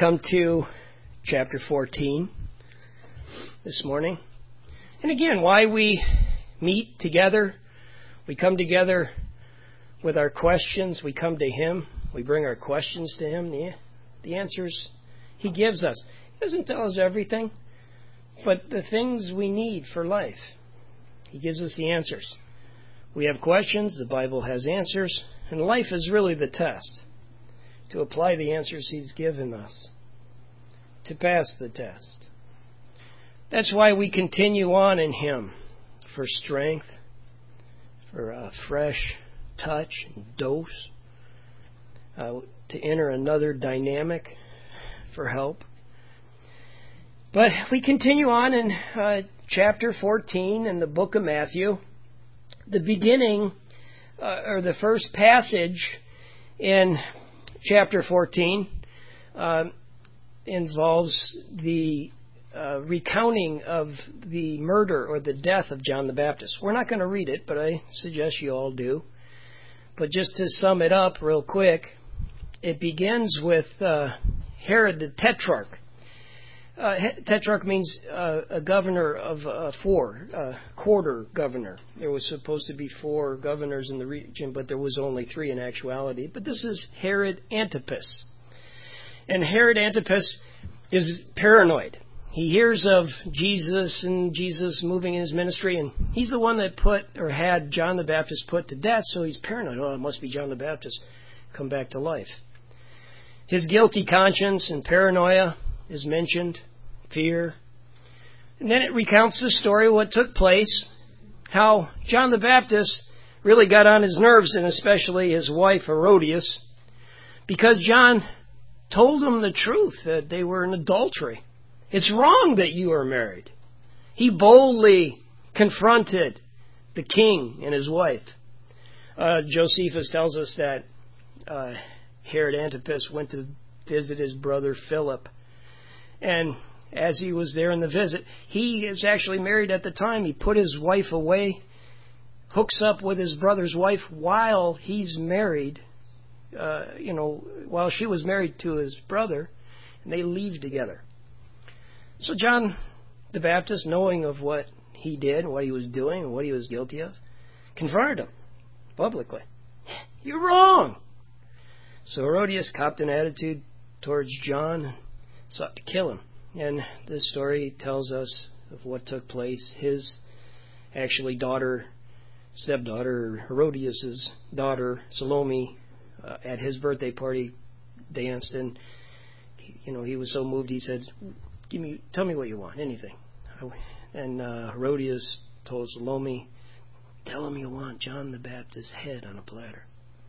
come to chapter 14 this morning. And again, why we meet together. We come together with our questions. We come to Him. We bring our questions to Him. The answers He gives us. He doesn't tell us everything, but the things we need for life. He gives us the answers. We have questions. The Bible has answers. And life is really the test. To apply the answers He's given us. To pass the test. That's why we continue on in Him. For strength. For a fresh touch and dose. To enter another dynamic. For help. But we continue on in chapter 14 in the book of Matthew. The beginning, or the first passage in chapter 14 involves the recounting of the murder or the death of John the Baptist. We're not going to read it, but I suggest you all do. But just to sum it up real quick, it begins with Herod the Tetrarch. Tetrarch means a governor of four, quarter governor. There was supposed to be 4 governors in the region, but there was only 3 in actuality. But this is Herod Antipas. And Herod Antipas is paranoid. He hears of Jesus and Jesus moving in His ministry, and he's the one that had John the Baptist put to death, so he's paranoid. Oh, it must be John the Baptist come back to life. His guilty conscience and paranoia is mentioned, fear. And then it recounts the story of what took place, how John the Baptist really got on his nerves, and especially his wife Herodias, because John told them the truth, that they were in adultery. It's wrong that you are married. He boldly confronted the king and his wife. Josephus tells us that Herod Antipas went to visit his brother Philip. And as he was there in the visit, he is actually married at the time. He put his wife away, hooks up with his brother's wife while he's married, while she was married to his brother, and they leave together. So John the Baptist, knowing of what he did, what he was doing, and what he was guilty of, confronted him publicly. You're wrong. So Herodias copped an attitude towards John and sought to kill him. And this story tells us of what took place. His stepdaughter, Herodias' daughter, Salome, at his birthday party danced, and he was so moved he said, tell me what you want, anything. And Herodias told Salome, tell him you want John the Baptist's head on a platter.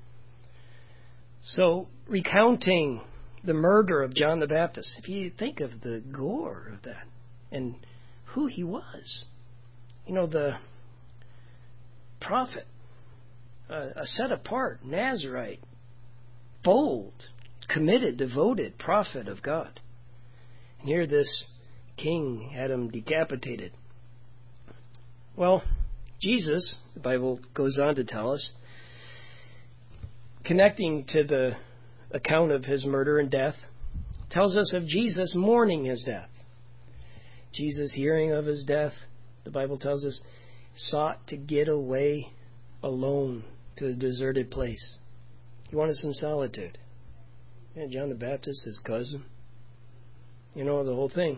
So, recounting the murder of John the Baptist, if you think of the gore of that and who he was, the prophet, a set apart Nazarite, bold, committed, devoted prophet of God. And here this king had him decapitated. Well, Jesus, the Bible goes on to tell us, connecting to the account of his murder and death, tells us of Jesus mourning his death. Jesus, hearing of his death, the Bible tells us, sought to get away alone to a deserted place. He wanted some solitude. And John the Baptist, his cousin, the whole thing.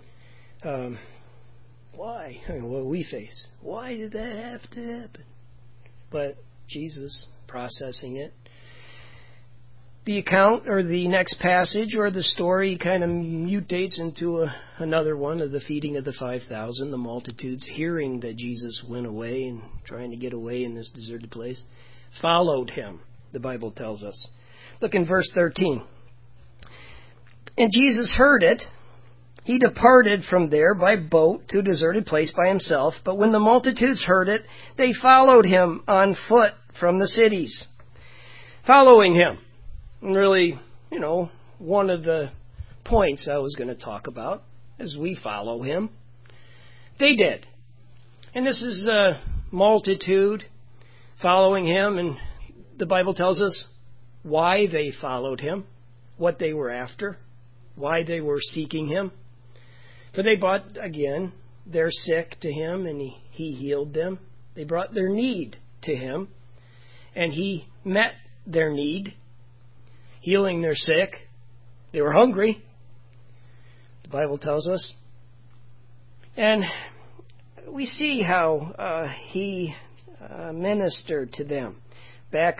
Why? What we face. Why did that have to happen? But Jesus, processing it, the account or the next passage or the story kind of mutates into another one of the feeding of the 5,000, the multitudes hearing that Jesus went away and trying to get away in this deserted place, followed him, the Bible tells us. Look in verse 13. And Jesus heard it. He departed from there by boat to a deserted place by himself. But when the multitudes heard it, they followed him on foot from the cities, following him. And really, one of the points I was going to talk about is we follow him. They did. And this is a multitude following him. And the Bible tells us why they followed him, what they were after. why they were seeking him. For they brought, again, their sick to him, and he healed them. They brought their need to him, and he met their need, healing their sick. They were hungry, the Bible tells us. And we see how he ministered to them. Back,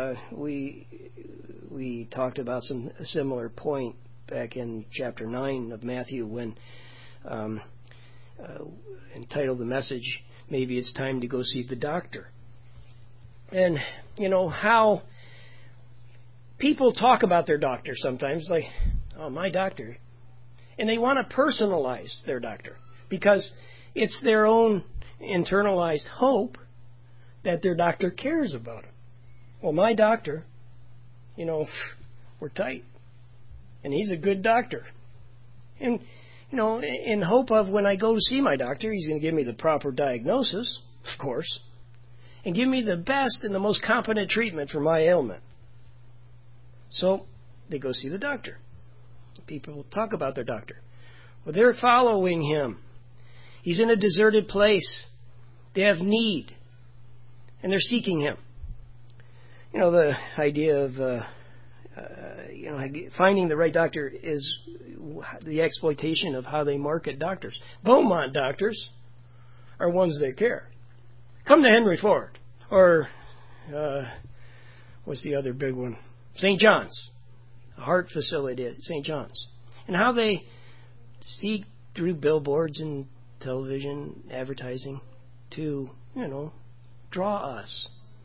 we talked about a similar point back in chapter 9 of Matthew when entitled the message, Maybe It's Time to Go See the Doctor. And, how people talk about their doctor sometimes, like, oh, my doctor. And they want to personalize their doctor because it's their own internalized hope that their doctor cares about them. Well, my doctor, we're tight. And he's a good doctor. And, in hope of when I go to see my doctor, he's going to give me the proper diagnosis, of course, and give me the best and the most competent treatment for my ailment. So they go see the doctor. People talk about their doctor. Well, they're following him. He's in a deserted place. They have need. And they're seeking him. The idea of finding the right doctor is the exploitation of how they market doctors. Beaumont doctors are ones that care. Come to Henry Ford. Or, what's the other big one? St. John's. A heart facility at St. John's. And how they seek through billboards and television advertising to, draw us.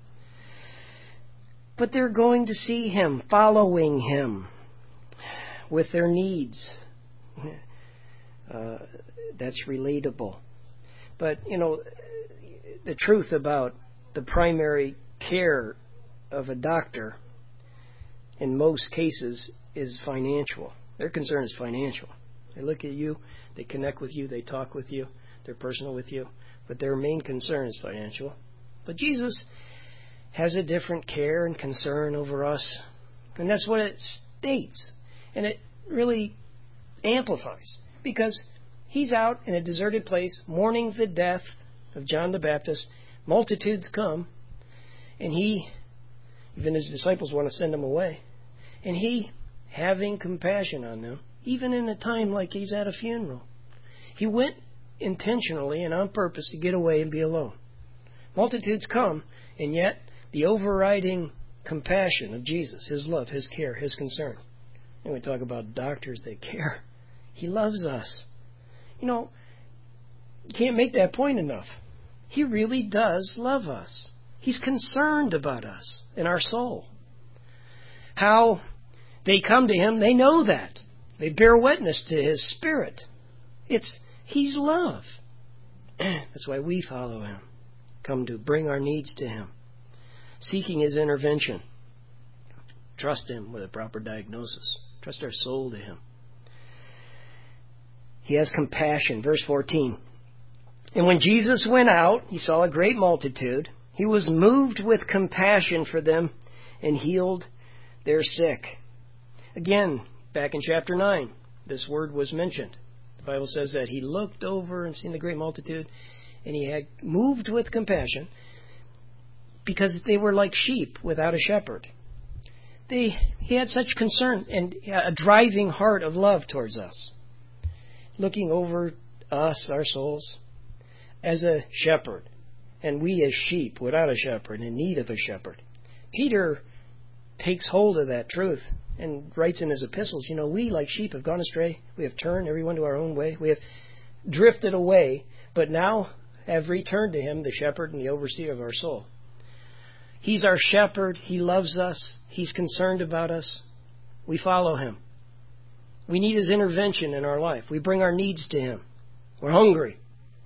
But they're going to see him, following him with their needs. That's relatable. But, the truth about the primary care of a doctor in most cases is financial. Their concern is financial. They look at you, they connect with you, they talk with you, they're personal with you, but their main concern is financial. But Jesus has a different care and concern over us, and that's what it states. And it really amplifies, because he's out in a deserted place mourning the death of John the Baptist. Multitudes come, and even his disciples want to send him away. And he, having compassion on them, even in a time like he's at a funeral, he went intentionally and on purpose to get away and be alone. Multitudes come, and yet the overriding compassion of Jesus, his love, his care, his concern. And we talk about doctors that care. He loves us. You can't make that point enough. He really does love us. He's concerned about us and our soul. How they come to him, they know that. They bear witness to his spirit. He's love. That's why we follow him. Come to bring our needs to him. Seeking his intervention. Trust him with a proper diagnosis. Trust our soul to him. He has compassion. Verse 14. And when Jesus went out, he saw a great multitude. He was moved with compassion for them and healed their sick. Again, back in chapter 9, this word was mentioned. The Bible says that he looked over and seen the great multitude, and he had moved with compassion because they were like sheep without a shepherd. He had such concern and a driving heart of love towards us, looking over us, our souls, as a shepherd, and we as sheep without a shepherd, in need of a shepherd. Peter takes hold of that truth and writes in his epistles, we like sheep have gone astray. We have turned everyone to our own way. We have drifted away, but now have returned to him, the shepherd and the overseer of our soul. He's our shepherd. He loves us. He's concerned about us. We follow him. We need his intervention in our life. We bring our needs to him. We're hungry.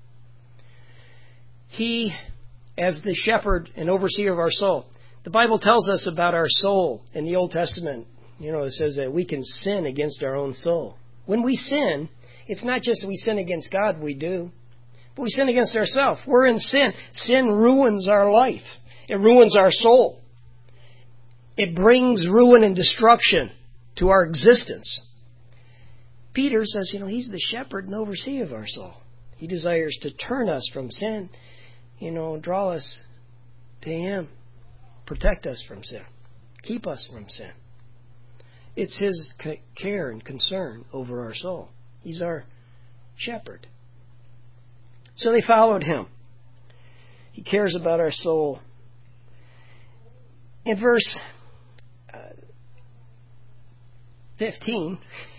He, as the shepherd and overseer of our soul, the Bible tells us about our soul in the Old Testament. It says that we can sin against our own soul. When we sin, it's not just we sin against God, we do, but we sin against ourselves. We're in sin. Sin ruins our life. It ruins our soul. It brings ruin and destruction to our existence. Peter says, He's the shepherd and overseer of our soul. He desires to turn us from sin, draw us to Him, protect us from sin, keep us from sin. It's His care and concern over our soul. He's our shepherd. So they followed Him. He cares about our soul. In verse 15,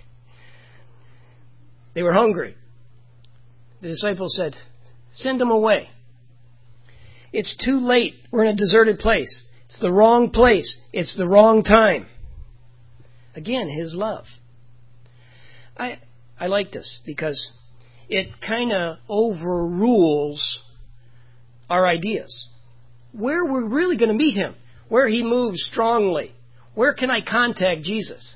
they were hungry. The disciples said, "Send them away. It's too late. We're in a deserted place. It's the wrong place. It's the wrong time." Again, His love. I like this because it kind of overrules our ideas. Where we're really going to meet Him, where He moves strongly, where can I contact Jesus?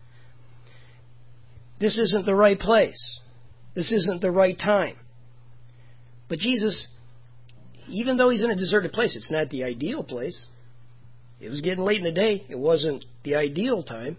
This isn't the right place. This isn't the right time. But Jesus, even though He's in a deserted place, it's not the ideal place. It was getting late in the day. It wasn't the ideal time.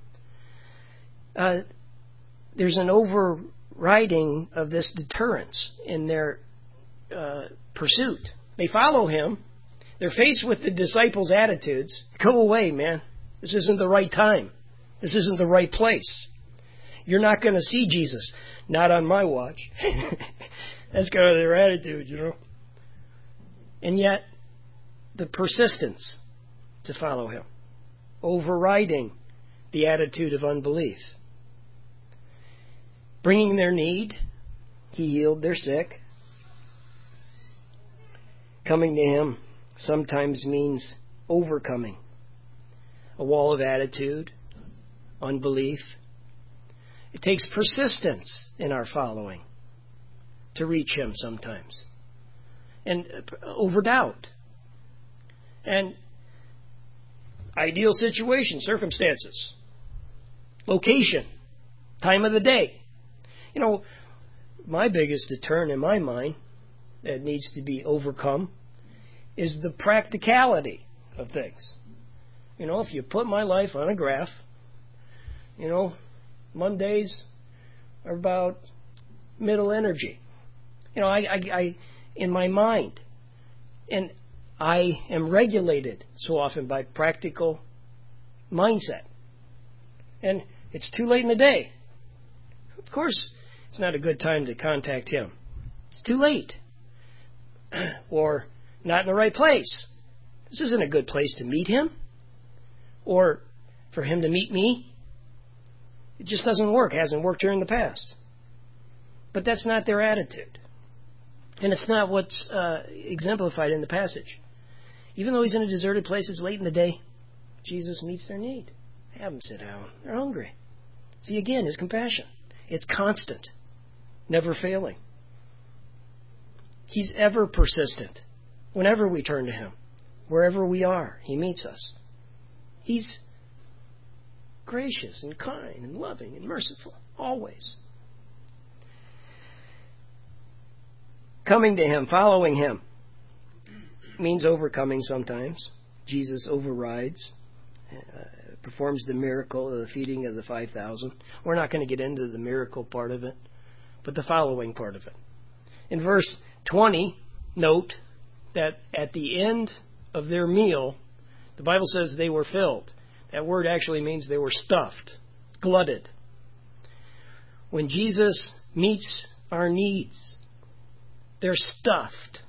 There's an overriding of this deterrence in their pursuit. They follow Him. They're faced with the disciples' attitudes. Go away, man. This isn't the right time. This isn't the right place. You're not going to see Jesus. Not on my watch. That's kind of their attitude, And yet, the persistence to follow Him, overriding the attitude of unbelief. Bringing their need, He healed their sick. Coming to Him sometimes means overcoming a wall of attitude, unbelief. It takes persistence in our following to reach Him sometimes. And over doubt. And ideal situation, circumstances, location, time of the day. My biggest deterrent in my mind that needs to be overcome is the practicality of things. If you put my life on a graph, Mondays are about middle energy. I in my mind. And I am regulated so often by practical mindset. And it's too late in the day. Of course, it's not a good time to contact Him. It's too late. Or not in the right place. This isn't a good place to meet Him. Or for Him to meet me. It just doesn't work. It hasn't worked here in the past. But that's not their attitude. And it's not what's exemplified in the passage. Even though He's in a deserted place, it's late in the day, Jesus meets their need. Have them sit down. They're hungry. See, again, His compassion. It's constant, never failing. He's ever persistent. Whenever we turn to Him, wherever we are, He meets us. He's gracious and kind and loving and merciful, always. Coming to Him, following Him, means overcoming sometimes. Jesus overrides, performs the miracle of the feeding of the 5,000. We're not going to get into the miracle part of it, but the following part of it. In verse 20, note that at the end of their meal, the Bible says they were filled. That word actually means they were stuffed, glutted. When Jesus meets our needs, they're stuffed,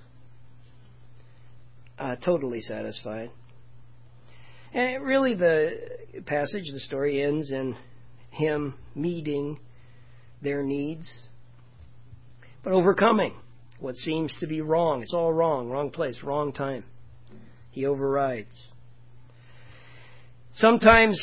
totally satisfied. And really the passage, the story ends in Him meeting their needs, but overcoming what seems to be wrong. It's all wrong, wrong place, wrong time. He overrides. Sometimes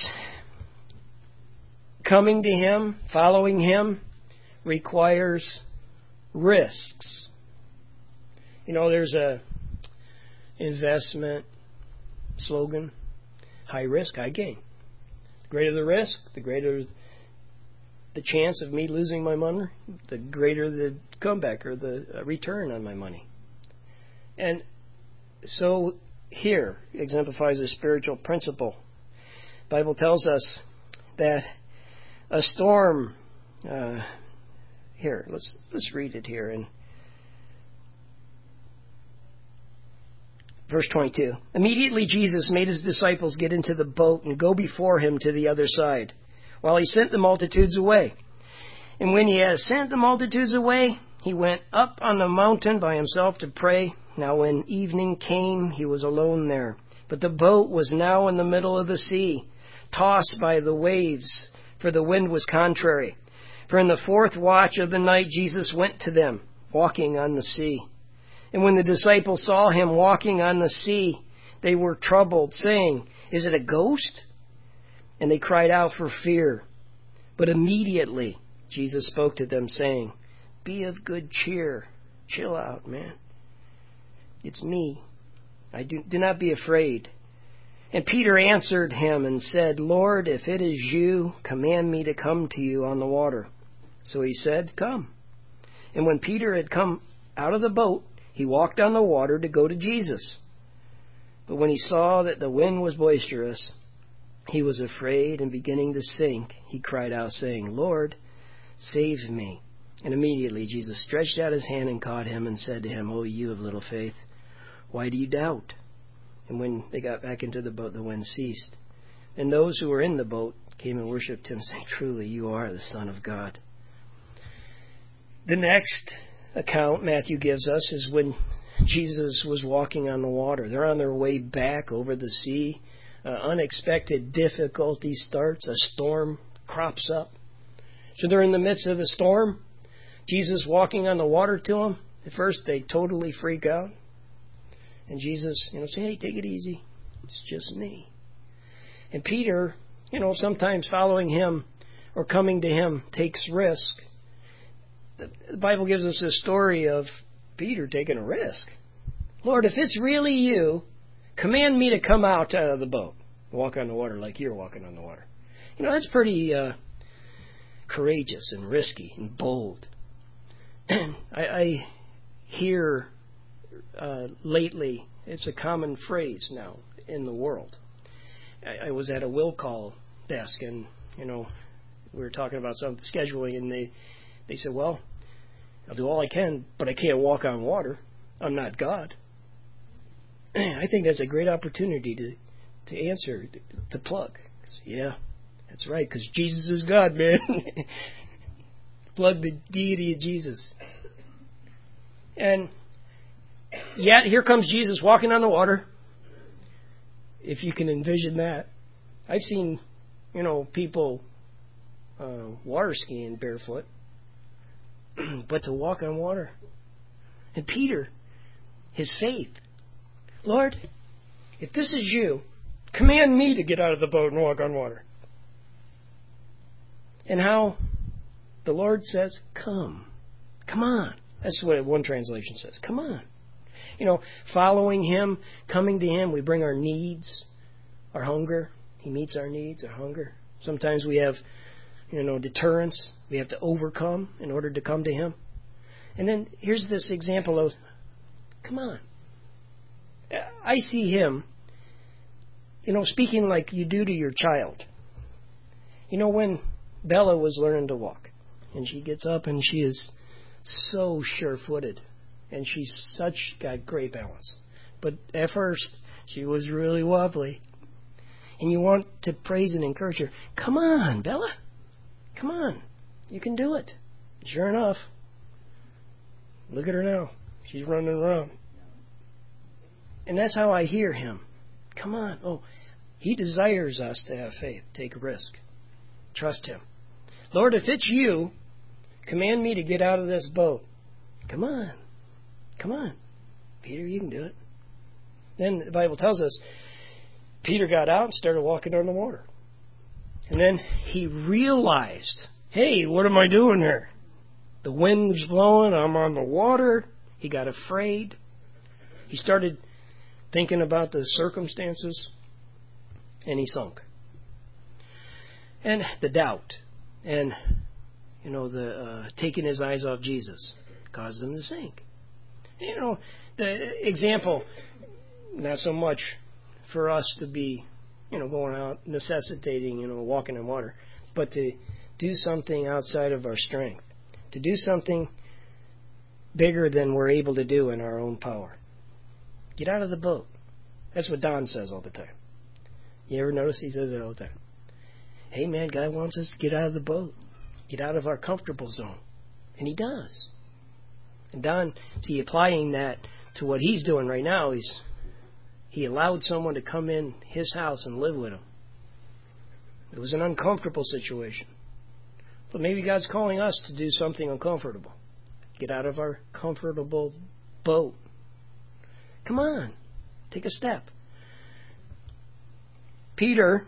coming to Him, following Him, requires risks. There's a investment slogan, high risk, high gain. The greater the risk, the greater the chance of me losing my money, the greater the comeback or the return on my money. And so here exemplifies a spiritual principle. The Bible tells us that a storm Here, let's read it here in verse 22. Immediately Jesus made his disciples get into the boat and go before him to the other side, while he sent the multitudes away. And when he had sent the multitudes away, he went up on the mountain by himself to pray. Now when evening came, he was alone there. But the boat was now in the middle of the sea, tossed by the waves, for the wind was contrary. For in the fourth watch of the night Jesus went to them, walking on the sea. And when the disciples saw him walking on the sea, they were troubled, saying, "Is it a ghost?" And they cried out for fear. But immediately Jesus spoke to them, saying, "Be of good cheer." Chill out, man. It's me. Do not be afraid. And Peter answered him and said, "Lord, if it is you, command me to come to you on the water." So he said, "Come." And when Peter had come out of the boat, he walked on the water to go to Jesus. But when he saw that the wind was boisterous, he was afraid, and beginning to sink, he cried out, saying, "Lord, save me." And immediately Jesus stretched out his hand and caught him and said to him, "O you of little faith, why do you doubt?" And when they got back into the boat, the wind ceased. And those who were in the boat came and worshipped him, saying, "Truly, you are the Son of God." The next account Matthew gives us is when Jesus was walking on the water. They're on their way back over the sea. Unexpected difficulty starts. A storm crops up. So they're in the midst of a storm. Jesus walking on the water to them. At first they totally freak out. And Jesus, say, "Hey, take it easy. It's just me." And Peter, sometimes following him or coming to him takes risk. The Bible gives us a story of Peter taking a risk. "Lord, if it's really you, command me to come out of the boat, walk on the water like you're walking on the water." That's pretty courageous and risky and bold. I hear lately, it's a common phrase now in the world. I was at a will call desk, and we were talking about some scheduling, and they said, "Well, I'll do all I can, but I can't walk on water. I'm not God." I think that's a great opportunity to answer, to plug. Yeah, that's right, because Jesus is God, man. Plug the deity of Jesus. And yet, here comes Jesus walking on the water. If you can envision that. I've seen, people water skiing barefoot. But to walk on water. And Peter, his faith. "Lord, if this is you, command me to get out of the boat and walk on water." And how the Lord says, "Come. Come on." That's what one translation says. Come on. Following him, coming to him, we bring our needs, our hunger. He meets our needs, our hunger. Sometimes we have, deterrence we have to overcome in order to come to him. And then here's this example of, come on. I see him, speaking like you do to your child. When Bella was learning to walk, and she gets up and she is so sure-footed, and she's got great balance. But at first, she was really wobbly. And you want to praise and encourage her. "Come on, Bella. Come on. You can do it." Sure enough, look at her now. She's running around. And that's how I hear him. Come on. Oh, he desires us to have faith, take a risk, trust him. "Lord, if it's you, command me to get out of this boat." Come on. Come on. Peter, you can do it. Then the Bible tells us Peter got out and started walking on the water. And then he realized, hey, what am I doing here? The wind's blowing, I'm on the water. He got afraid. He started thinking about the circumstances, and he sunk. And the doubt and, the taking his eyes off Jesus caused him to sink. The example, not so much for us to be, going out necessitating, walking in water, but to do something outside of our strength, to do something bigger than we're able to do in our own power. Get out of the boat. That's what Don says all the time. You ever notice he says it all the time? Hey man, God wants us to get out of the boat. Get out of our comfortable zone. And he does. And Don, see, applying that to what he's doing right now, he allowed someone to come in his house and live with him. It was an uncomfortable situation. But maybe God's calling us to do something uncomfortable. Get out of our comfortable boat. Come on. Take a step. Peter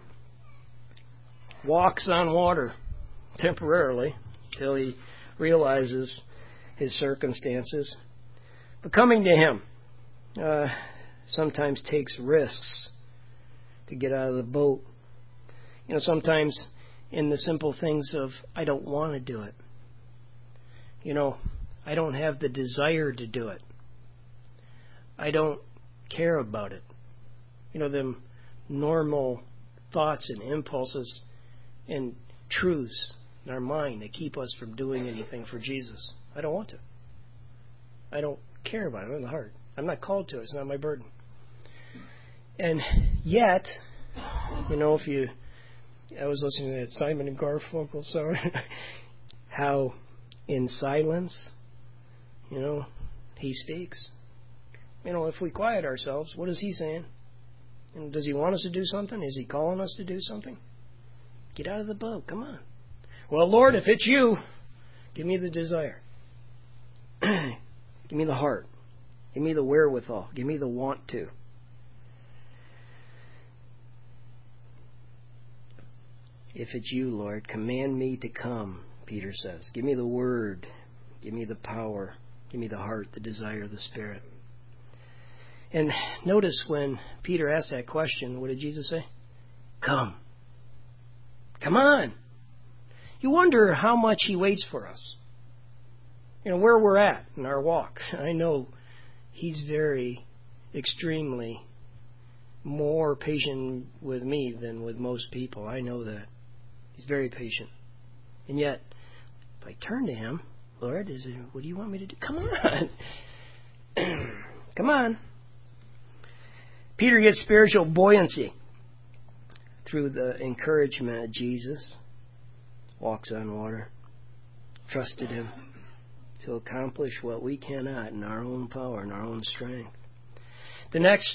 walks on water temporarily till he realizes his circumstances. But coming to him sometimes takes risks to get out of the boat. You know, sometimes in the simple things of, I don't want to do it. You know, I don't have the desire to do it. I don't care about it. You know, them normal thoughts and impulses and truths in our mind that keep us from doing anything for Jesus. I don't want to. I don't care about it in the heart. I'm not called to it. It's not my burden. And yet, you know, I was listening to that Simon and Garfunkel song, how in silence, you know, he speaks. You know, if we quiet ourselves, what is he saying? And does he want us to do something? Is he calling us to do something? Get out of the boat. Come on. Well, Lord, if it's you, give me the desire. Give me the heart. Give me the wherewithal. Give me the want to. If it's you, Lord, command me to come, Peter says. Give me the word. Give me the power. Give me the heart, the desire, the spirit. And notice when Peter asked that question, what did Jesus say? Come. Come on. You wonder how much he waits for us. You know, where we're at in our walk. I know he's very, extremely more patient with me than with most people. I know that. He's very patient. And yet, if I turn to him, Lord, what do you want me to do? Come on. Come on. Peter gets spiritual buoyancy through the encouragement of Jesus. Walks on water. Trusted him to accomplish what we cannot in our own power, in our own strength. The next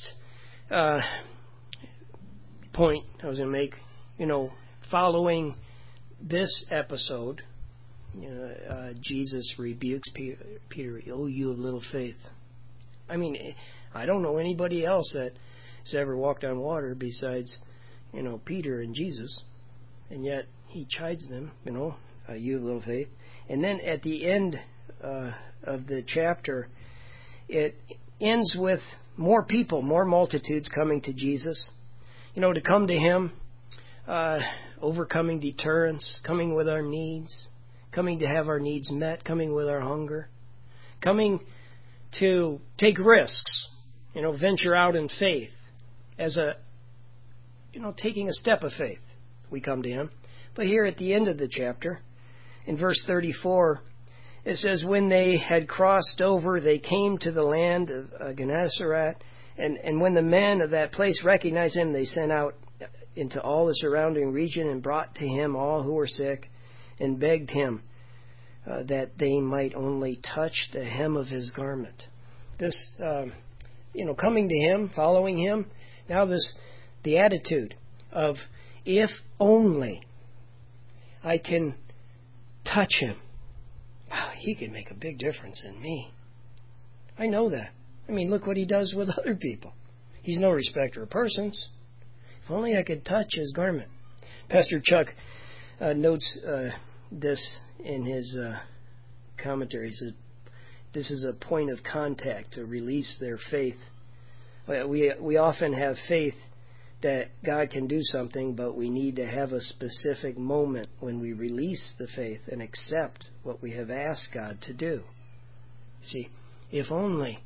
point I was going to make, you know, following this episode, you know, Jesus rebukes Peter, oh, you of little faith. I mean, I don't know anybody else that has ever walked on water besides, you know, Peter and Jesus. And yet he chides them, you know, you of little faith. And then at the end of the chapter, it ends with more people, more multitudes coming to Jesus. You know, to come to him, overcoming deterrence, coming with our needs, coming to have our needs met, coming with our hunger, coming to take risks, you know, venture out in faith as a, you know, taking a step of faith. We come to him. But here at the end of the chapter, in verse 34, it says, when they had crossed over, they came to the land of Gennesaret, and when the men of that place recognized him, they sent out into all the surrounding region and brought to him all who were sick and begged him that they might only touch the hem of his garment. This, you know, coming to him, following him, now the attitude of, if only I can touch him, he can make a big difference in me. I know that. I mean, look what he does with other people. He's no respecter of persons. If only I could touch his garment. Pastor Chuck notes this in his commentary. He says, this is a point of contact to release their faith. We often have faith that God can do something, but we need to have a specific moment when we release the faith and accept what we have asked God to do. See, if only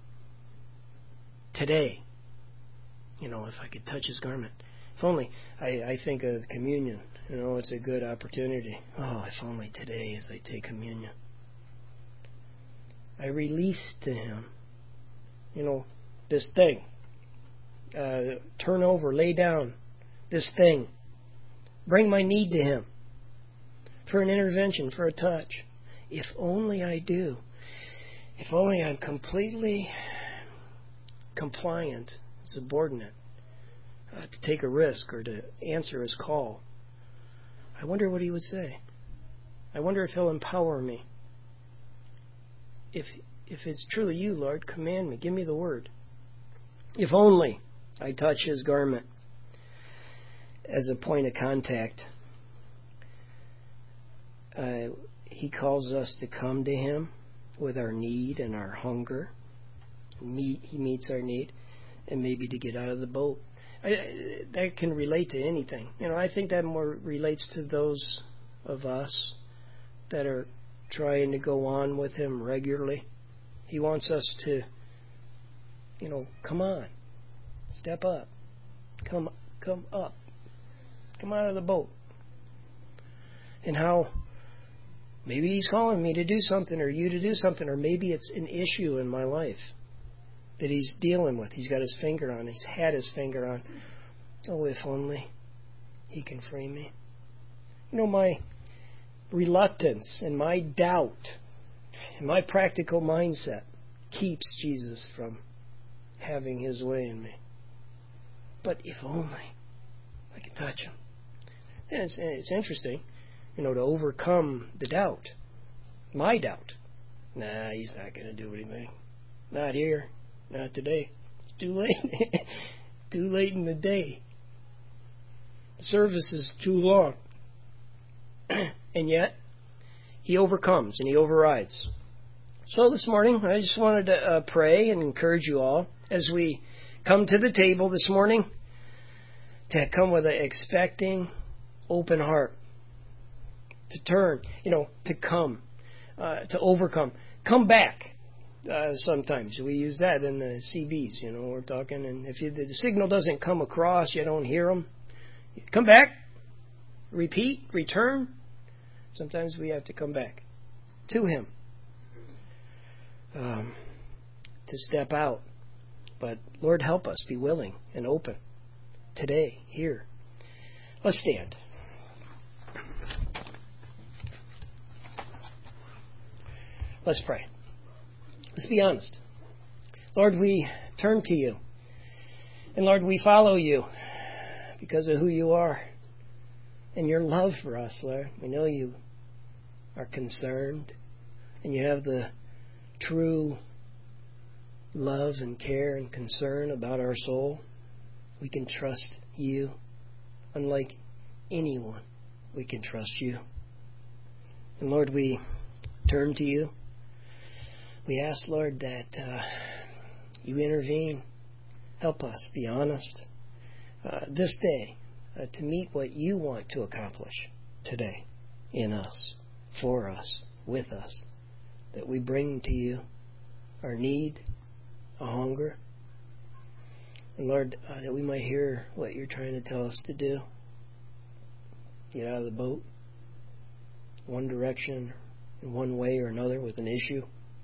today, you know, if I could touch his garment. If only, I think of communion It's a good opportunity. Oh, if only today as I take communion, I release to Him, this thing. Turn over, lay down this thing. Bring my need to Him for an intervention, for a touch. If only I do. If only I'm completely compliant, subordinate, to take a risk or to answer His call. I wonder what He would say. I wonder if He'll empower me. If it's truly You, Lord, command me. Give me the word. If only I touch His garment as a point of contact. He calls us to come to Him with our need and our hunger. He meets our need, and maybe to get out of the boat. That can relate to anything. I think that more relates to those of us that are trying to go on with Him regularly. He wants us to, come on, step up, come up, come out of the boat. And how maybe He's calling me to do something, or you to do something, or maybe it's an issue in my life that He's dealing with. He's got His finger on. He's had His finger on. Oh, if only He can free me. My reluctance and my doubt and my practical mindset keeps Jesus from having His way in me. But if only I could touch Him. And it's interesting, to overcome the doubt. My doubt. Nah, He's not going to do anything. Not here. Not today. It's too late. Too late in the day. The service is too long. And yet, He overcomes and He overrides. So this morning, I just wanted to pray and encourage you all as we come to the table this morning to come with an expecting, open heart. To turn, to come, to overcome. Come back. Sometimes we use that in the CBs, we're talking, and if the signal doesn't come across, you don't hear them. Come back, repeat, return. Sometimes we have to come back to Him to step out. But Lord, help us be willing and open today, here. Let's stand. Let's pray. Let's be honest. Lord, we turn to You. And Lord, we follow You because of who You are and Your love for us, Lord. We know You are concerned and You have the true love and care and concern about our soul. We can trust You. Unlike anyone, we can trust You. And Lord, we turn to You. We ask, Lord, that You intervene. Help us be honest this day to meet what You want to accomplish today in us, for us, with us. That we bring to You our need, our hunger. And Lord, that we might hear what You're trying to tell us to do. Get out of the boat, one direction, in one way or another with an issue.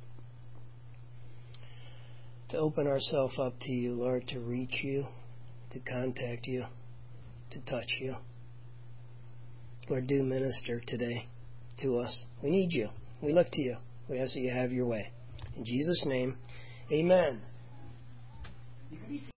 To open ourselves up to You, Lord, to reach You, to contact You, to touch You. Lord, do minister today to us. We need You. We look to You. We ask that You have Your way. In Jesus' name, amen.